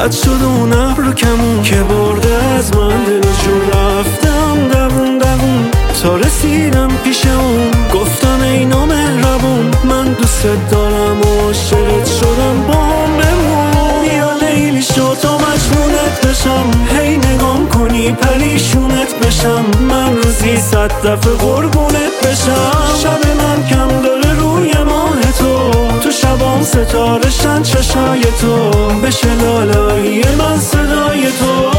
رد شد اون ابر کمون که برده از من دل جون. رفتم دوون دوون تا رسیدم پیش اون، گفتم ای نامهربون من دوست دارم و عاشقت شدم، با هم بمون. بیا لیلی شو تا مجنونت بشم، هی نگام کنی پریشونت بشم، من روزی 100 دفعه قربونت بشم. شب من کم داره روی ماه تو شبام ستارشن چشای تو، بشه لالایی من صدای تو.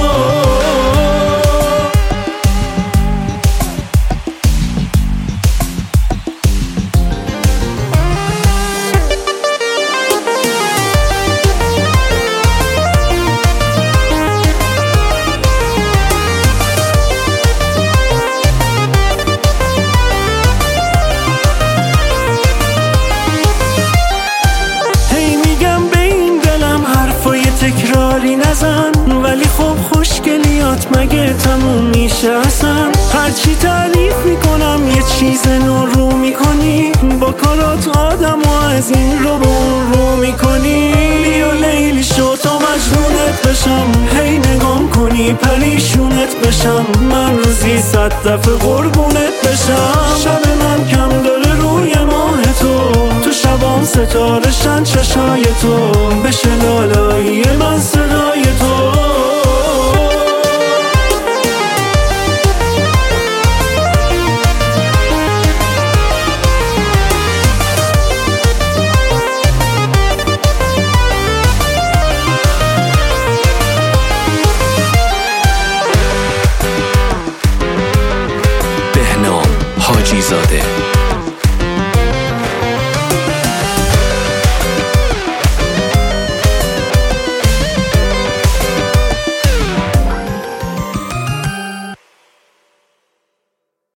تکراری نزن ولی خب خوشگلیات مگه تموم میشه اصلا؟ هرچی تعریف میکنم یه چیز نو رو میکنی، با کارات آدم و از این رو به اون رو میکنی. بیا لیلی شو تا مجنونت بشم، هی نگام کنی پریشونت بشم، من روزی 100 دفعه قربونت بشم. شب من کم داره روی ماه تو شبام ستارشن چشای تو، بشه لالایی من صدای تو. بهنام حاجی زاده